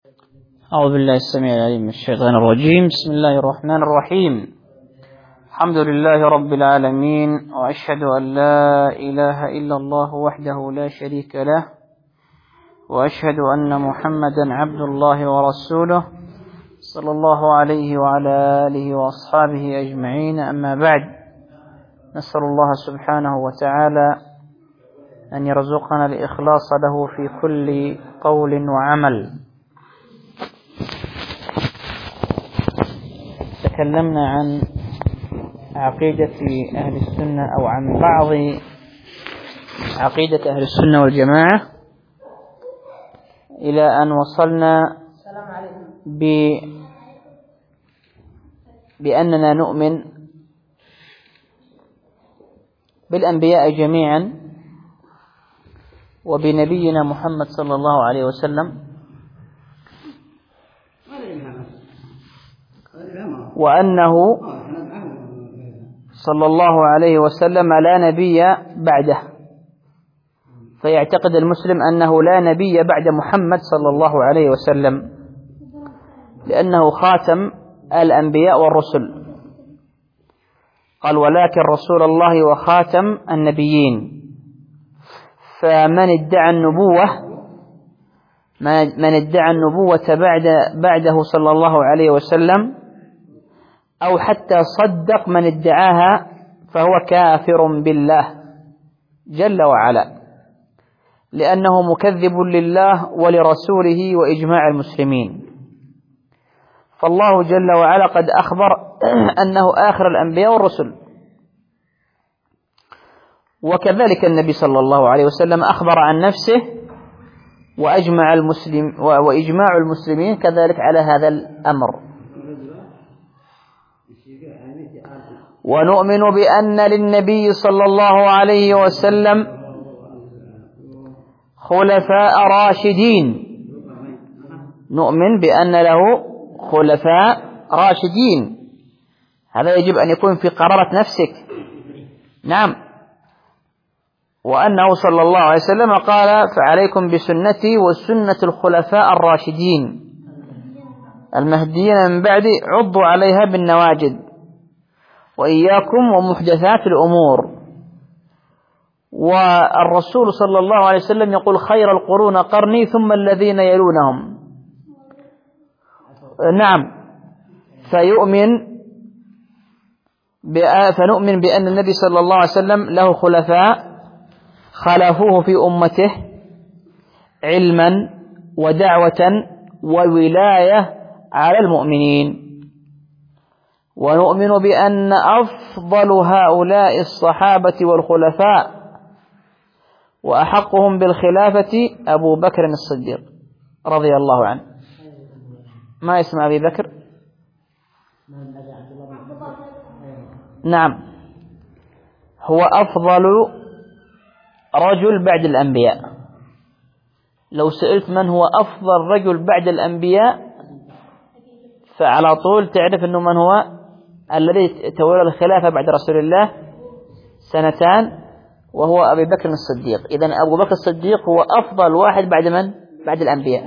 أعوذ بالله السميع العليم من الشيطان الرجيم. بسم الله الرحمن الرحيم. الحمد لله رب العالمين، وأشهد أن لا إله إلا الله وحده لا شريك له، وأشهد أن محمدا عبد الله ورسوله صلى الله عليه وعلى آله وأصحابه أجمعين. أما بعد، نسأل الله سبحانه وتعالى أن يرزقنا الإخلاص له في كل قول وعمل. تكلمنا عن عقيدة أهل السنة أو عن بعض عقيدة أهل السنة والجماعة إلى أن وصلنا بأننا نؤمن بالأنبياء جميعا وبنبينا محمد صلى الله عليه وسلم، وأنه صلى الله عليه وسلم لا نبي بعده، فيعتقد المسلم أنه لا نبي بعد محمد صلى الله عليه وسلم، لأنه خاتم الأنبياء والرسل. قال: ولكن رسول الله وخاتم النبيين. فمن ادعى النبوة بعده صلى الله عليه وسلم أو حتى صدق من ادعاها فهو كافر بالله جل وعلا، لأنه مكذب لله ولرسوله وإجماع المسلمين. فالله جل وعلا قد أخبر أنه آخر الأنبياء والرسل، وكذلك النبي صلى الله عليه وسلم أخبر عن نفسه، وإجماع المسلمين كذلك على هذا الأمر. ونؤمن بأن للنبي صلى الله عليه وسلم خلفاء راشدين. نؤمن بأن له خلفاء راشدين، هذا يجب أن يكون في قرارة نفسك. نعم. وأنه صلى الله عليه وسلم قال: فعليكم بسنتي وسنة الخلفاء الراشدين المهديين من بعدي عضوا عليها بالنواجذ وإياكم ومحدثات الأمور. والرسول صلى الله عليه وسلم يقول: خير القرون قرني ثم الذين يلونهم. نعم. فنؤمن بأن النبي صلى الله عليه وسلم له خلفاء خلفوه في أمته علما ودعوة وولاية على المؤمنين. ونؤمن بأن أفضل هؤلاء الصحابة والخلفاء وأحقهم بالخلافة أبو بكر الصديق رضي الله عنه. ما اسم أبي بكر؟ نعم، هو أفضل رجل بعد الأنبياء. لو سئلت من هو أفضل رجل بعد الأنبياء فعلى طول تعرف أنه من هو الذي تولى الخلافة بعد رسول الله 2 سنين، وهو أبي بكر الصديق. إذن أبو بكر الصديق هو أفضل واحد بعد من؟ بعد الأنبياء.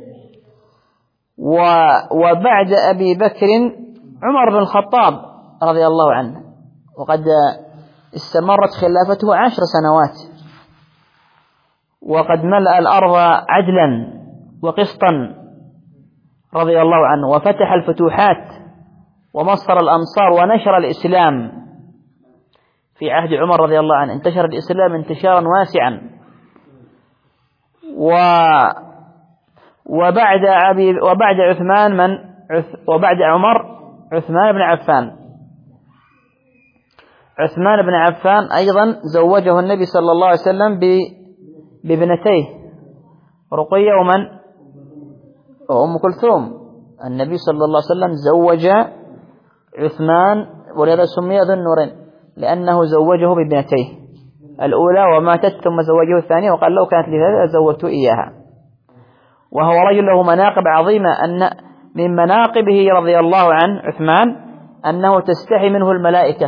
وبعد أبي بكر عمر بن الخطاب رضي الله عنه، وقد استمرت خلافته 10 سنوات، وقد ملأ الأرض عدلا وقسطا رضي الله عنه، وفتح الفتوحات ومصر الأمصار ونشر الإسلام. في عهد عمر رضي الله عنه انتشر الإسلام انتشارا واسعا. وبعد عمر عثمان بن عفان. عثمان بن عفان أيضا زوجه النبي صلى الله عليه وسلم بابنتيه رقية وأم كلثوم. النبي صلى الله عليه وسلم زوج عثمان، ولهذا سمي ذو النورين، لأنه زوجه بابنتيه الأولى وماتت، ثم زوجه الثانية وقال: لو كانت لي ثلاثة زوجت إياها. وهو رجل له مناقب عظيمة. أن من مناقبه رضي الله عنه عثمان أنه تستحي منه الملائكة،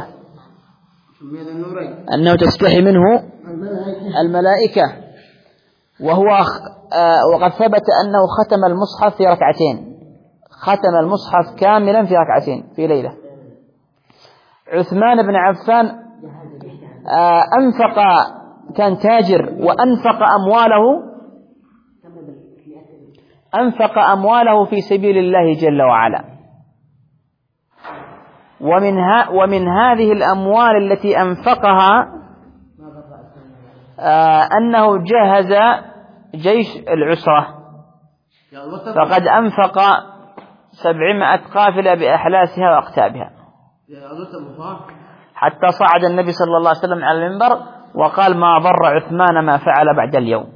وقد ثبت أنه ختم المصحف في ركعتين، ختم المصحف كاملا في ركعتين في ليلة. عثمان بن عفان أنفق، كان تاجر أنفق أمواله في سبيل الله جل وعلا. ومن هذه الأموال التي أنفقها أنه جهز جيش العسرة، فقد أنفق 700 قافلة بأحلاسها وأقتابها، حتى صعد النبي صلى الله عليه وسلم على المنبر وقال: ما ضر عثمان ما فعل بعد اليوم.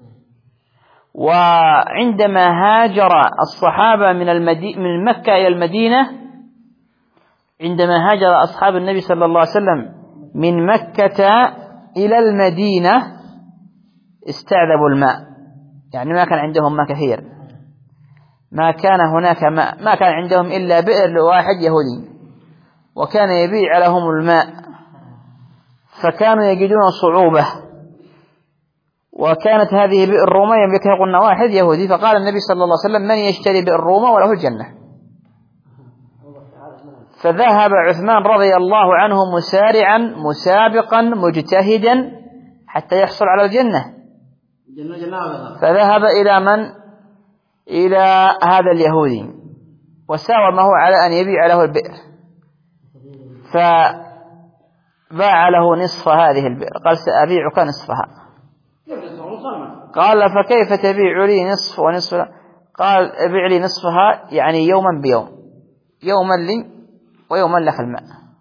وعندما هاجر الصحابة من مكة إلى المدينة، عندما هاجر أصحاب النبي صلى الله عليه وسلم من مكة إلى المدينة استعذبوا الماء، يعني ما كان عندهم ماء كثير، ما كان هناك ماء، ما كان عندهم إلا بئر لواحد يهودي، وكان يبيع لهم الماء، فكانوا يجدون صعوبة. وكانت هذه بئر روما يملكها قلنا واحد يهودي، فقال النبي صلى الله عليه وسلم: من يشتري بئر روما وله الجنة. فذهب عثمان رضي الله عنه مسارعا مسابقا مجتهدا حتى يحصل على الجنة، فذهب إلى من؟ إلى هذا اليهودي وساومه على أن يبيع له البئر، فباع له نصف هذه البئر، قال: سأبيعك نصفها. قال: فكيف تبيع لي نصف ونصف؟ قال: ابيع لي نصفها، يعني يوما بيوم، يوما لي ويوما لك الماء.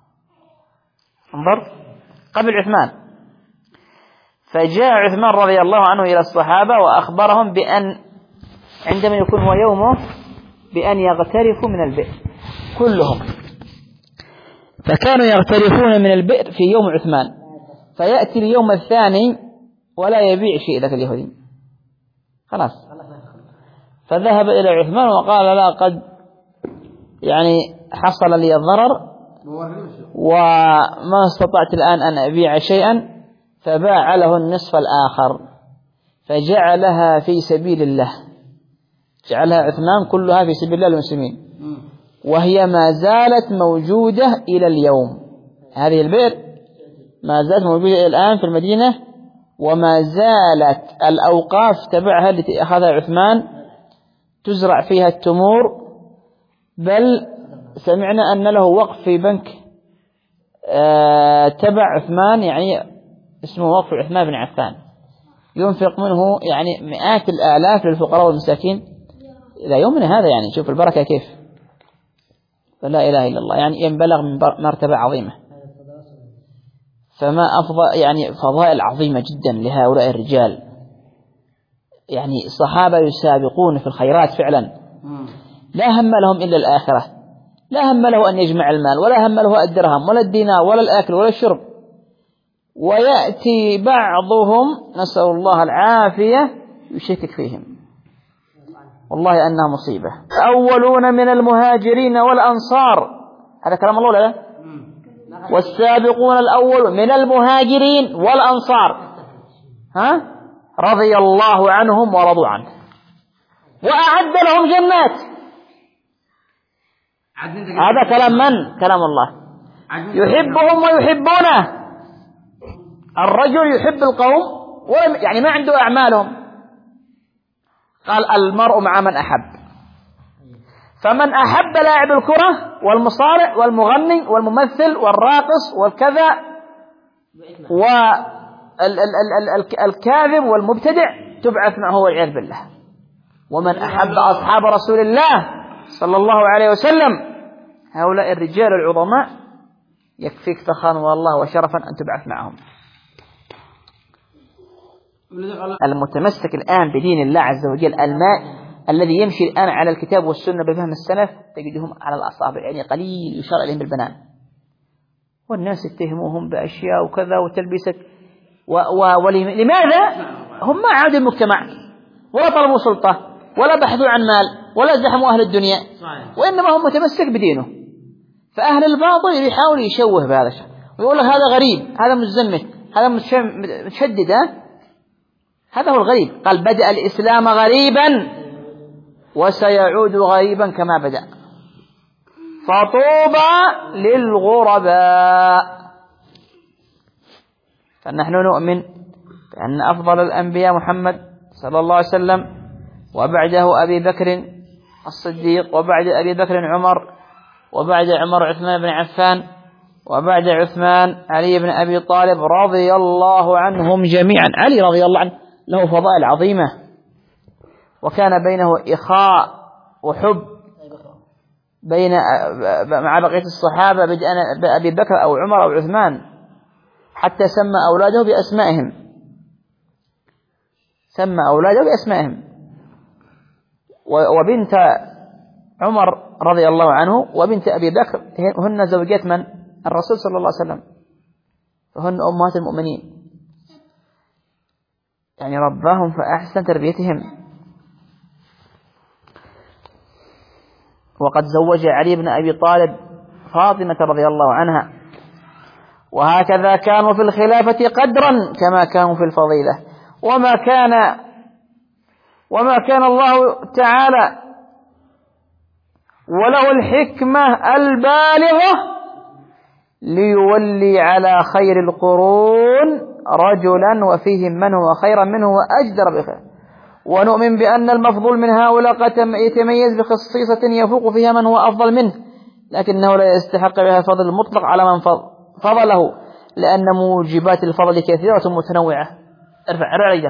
انظر قبل عثمان. فجاء عثمان رضي الله عنه إلى الصحابة وأخبرهم بأن عندما يكون هو يومه بأن يغترفوا من البئر كلهم، فكانوا يغترفون من البئر في يوم عثمان، فيأتي اليوم الثاني ولا يبيع شيء ذاك اليهودي، خلاص. فذهب إلى عثمان وقال: لا، قد يعني حصل لي الضرر وما استطعت الآن أن أبيع شيئا، فباع له النصف الآخر، فجعلها في سبيل الله، جعلها عثمان كلها في سبيل الله للمسلمين، وهي ما زالت موجودة إلى اليوم. هذه البئر ما زالت موجودة إلى الآن في المدينة، وما زالت الأوقاف تبعها التي أخذها عثمان تزرع فيها التمور، بل سمعنا أن له وقف في بنك تبع عثمان، يعني اسمه وقف عثمان بن عفان، ينفق منه يعني مئات الآلاف للفقراء والمساكين إلى يومنا هذا. يعني شوف البركة كيف، فلا إله إلا الله، يعني ينبلغ من مرتبة عظيمة. فما أفضل، يعني فضائل عظيمة جدا لهؤلاء الرجال، يعني الصحابة يسابقون في الخيرات فعلا، لا هم لهم إلا الآخرة، لا هم له أن يجمع المال، ولا هم له الدرهم ولا الدينار ولا الأكل ولا الشرب. ويأتي بعضهم نسأل الله العافية يشكك فيهم، والله أنها مصيبة. أولون من المهاجرين والأنصار، هذا كلام الله ولا لا؟ والسابقون الأول من المهاجرين والأنصار رضي الله عنهم ورضوا عنه وأعد لهم جنات. هذا كلام من؟ كلام الله. يحبهم ويحبونه. الرجل يحب القوم يعني ما عنده أعمالهم، قال: المرء مع من أحب. فمن أحب لاعب الكرة والمصارع والمغني والممثل والراقص والكذا والكاذب والمبتدع تبعث معه والعياذ بالله. ومن أحب أصحاب رسول الله صلى الله عليه وسلم، هؤلاء الرجال العظماء، يكفيك فخرا والله وشرفا أن تبعث معهم. المتمسك الآن بدين الله عز وجل، الماء الذي يمشي الآن على الكتاب والسنة بفهم السلف، تجدهم على الأصابع، يعني قليل يشار إليهم بالبنان، والناس يتهموهم بأشياء وكذا وتلبسة لماذا؟ هم ما عادوا المجتمع، ولا طلبوا سلطة، ولا بحثوا عن مال، ولا زحموا أهل الدنيا، وإنما هم متمسك بدينه. فأهل الباطل يحاول يشوه بهذا الشيء، ويقول لك هذا غريب، هذا متزمت، هذا متشدد، هذا هو الغريب. قال بدأ الإسلام غريبا وسيعود غريبا كما بدأ، فطوبى للغرباء. فنحن نؤمن بأن أفضل الأنبياء محمد صلى الله عليه وسلم، وبعده أبي بكر الصديق، وبعد أبي بكر عمر، وبعد عمر عثمان بن عفان، وبعد عثمان علي بن أبي طالب رضي الله عنهم جميعا. علي رضي الله عنه له فضائل عظيمة، وكان بينه إخاء وحب مع بقية الصحابة، بدءا بأبي بكر أو عمر أو عثمان، حتى سمى أولاده بأسمائهم، سمى أولاده بأسمائهم. وبنت عمر رضي الله عنه وبنت أبي بكر هن زوجات من؟ الرسول صلى الله عليه وسلم، فهن أمهات المؤمنين، يعني رباهم فأحسن تربيتهم. وقد زوج علي بن أبي طالب فاطمة رضي الله عنها، وهكذا كانوا في الخلافة قدرا كما كانوا في الفضيلة. وما كان الله تعالى وله الحكمة البالغة ليولي على خير القرون رجلا وفيهم من هو خيرا منه وأجدر بخير. ونؤمن بأن المفضول من هؤلاء قد يتميز بخصيصة يفوق فيها من هو أفضل منه، لكنه لا يستحق بها الفضل المطلق على من فضله، لأن موجبات الفضل كثيرة متنوعة. ارفع رأيك.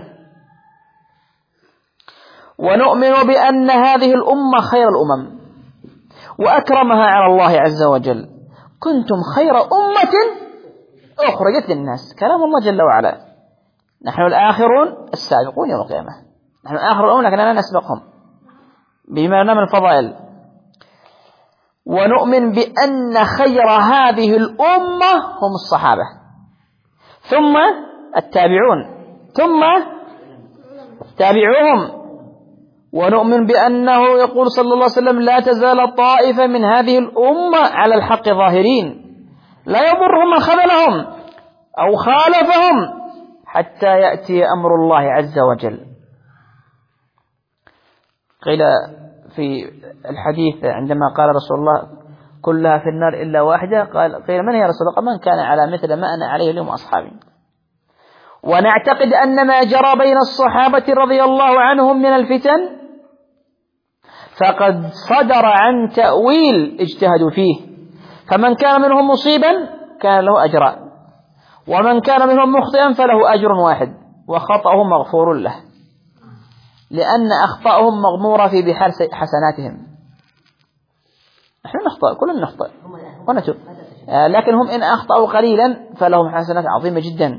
ونؤمن بأن هذه الأمة خير الأمم وأكرمها على الله عز وجل. كنتم خير أمة أخرجت للناس، كلام الله جل وعلا. نحن الآخرون السابقون يوم القيامة، نحن آخر الأمم لكننا نسبقهم بما لنا من الفضائل. ونؤمن بأن خير هذه الأمة هم الصحابة، ثم التابعون، ثم تابعوهم. ونؤمن بأنه يقول صلى الله عليه وسلم: لا تزال طائفة من هذه الأمة على الحق ظاهرين، لا يضرهم من خذلهم أو خالفهم حتى يأتي أمر الله عز وجل. قيل في الحديث عندما قال رسول الله: كلها في النار إلا واحدة، قيل: من هي رسول الله؟ قال: من كان على مثل ما أنا عليه اليوم وأصحابي. ونعتقد أن ما جرى بين الصحابة رضي الله عنهم من الفتن فقد صدر عن تأويل اجتهدوا فيه، فمن كان منهم مصيبا كان له أجران، ومن كان منهم مخطئا فله أجر واحد وخطأهم مغفور له، لأن أخطأهم مغمورة في بحر حسناتهم. نحن نخطئ، كلنا نخطئ ونتوب، لكن هم إن أخطأوا قليلا فلهم حسنات عظيمة جدا.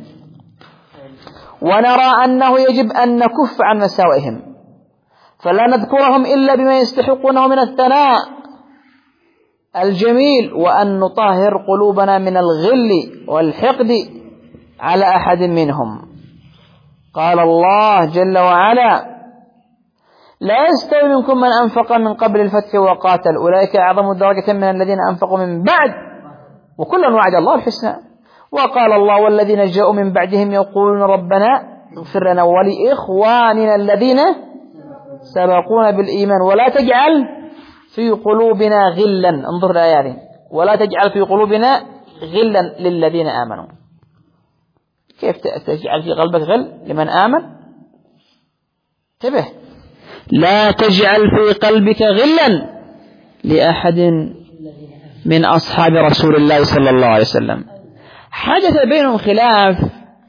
ونرى أنه يجب أن نكف عن مساوئهم، فلا نذكرهم إلا بما يستحقونه من الثناء الجميل، وأن نطهر قلوبنا من الغل والحقد على أحد منهم. قال الله جل وعلا: لا يستوي منكم من أنفق من قبل الفتح وقاتل أولئك أعظم درجة من الذين أنفقوا من بعد وكلا وعد الله الحسنى. وقال الله: والذين جاءوا من بعدهم يقولون ربنا اغفر لنا ولإخواننا الذين سبقونا بالإيمان ولا تجعل في قلوبنا غلا، انظر الآيات، ولا تجعل في قلوبنا غلا للذين آمنوا. كيف تجعل في قلبك غل لمن آمن؟ انتبه، لا تجعل في قلبك غلا لأحد من أصحاب رسول الله صلى الله عليه وسلم. حدث بينهم خلاف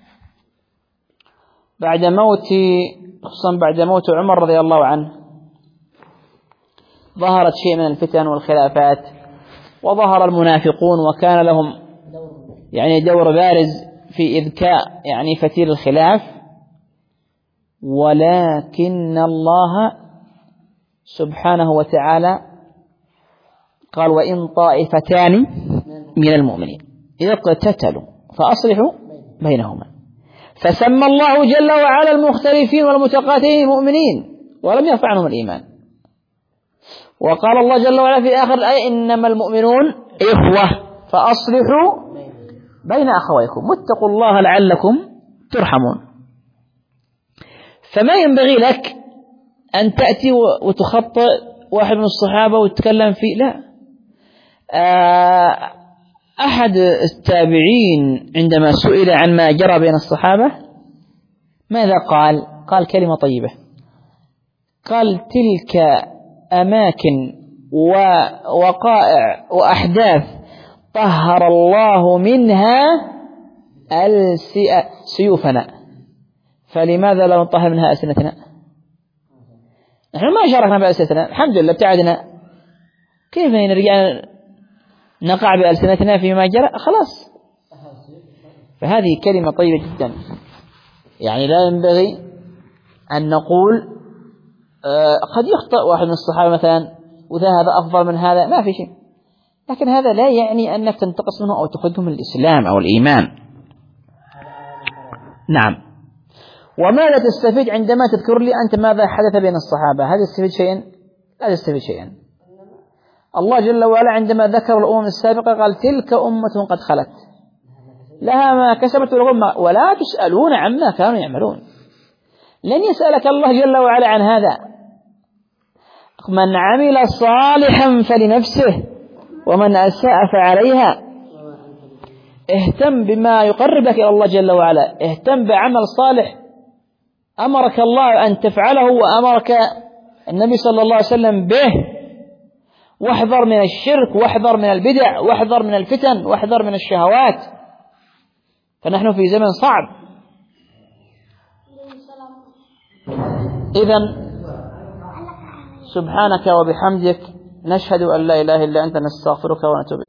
بعد موت، خصوصا بعد موت عمر رضي الله عنه، ظهرت شيء من الفتن والخلافات، وظهر المنافقون وكان لهم يعني دور بارز في إذكاء يعني فتيل الخلاف. ولكن الله سبحانه وتعالى قال: وإن طائفتان من المؤمنين إذا اقتتلوا فأصلحوا بينهما. فسمى الله جل وعلا المختلفين والمتقاتلين مؤمنين ولم يرفع عنهم الإيمان. وقال الله جل وعلا في آخر الآية: إنما المؤمنون إخوة فأصلحوا بين أخويكم واتقوا الله لعلكم ترحمون. فما ينبغي لك أن تأتي وتخطئ واحد من الصحابة وتتكلم فيه، لا. أحد التابعين عندما سئل عن ما جرى بين الصحابة ماذا قال؟ قال كلمة طيبة، قال: تلك أماكن ووقائع وأحداث طهر الله منها سيوفنا، فلماذا لا نطهر منها ألسنتنا؟ نحن ما شاركنا بألسنتنا، الحمد لله ابتعدنا، كيف نرجع نقع بألسنتنا فيما جرى؟ خلاص. فهذه كلمة طيبة جدا، يعني لا ينبغي أن نقول قد يخطئ واحد من الصحابة مثلا وذا هذا أفضل من هذا، ما في شيء، لكن هذا لا يعني أنك تنتقص منه أو تخرجه من الإسلام أو الإيمان. نعم. وماذا تستفيد عندما تذكر لي أنت ماذا حدث بين الصحابة؟ هل تستفيد شيئا؟ لا تستفيد شيئا. الله جل وعلا عندما ذكر الأمم السابقة قال: تلك أمة قد خلت لها ما كسبت ولكم ولا تسألون عما كانوا يعملون. لن يسألك الله جل وعلا عن هذا. من عمل صالحا فلنفسه ومن أساء فعليها. اهتم بما يقربك إلى الله جل وعلا، اهتم بعمل صالح أمرك الله أن تفعله وأمرك النبي صلى الله عليه وسلم به، واحذر من الشرك، واحذر من البدع، واحذر من الفتن، واحذر من الشهوات، فنحن في زمن صعب. إذن سبحانك وبحمدك نشهد أن لا إله إلا أنت، نستغفرك ونتوب إليك.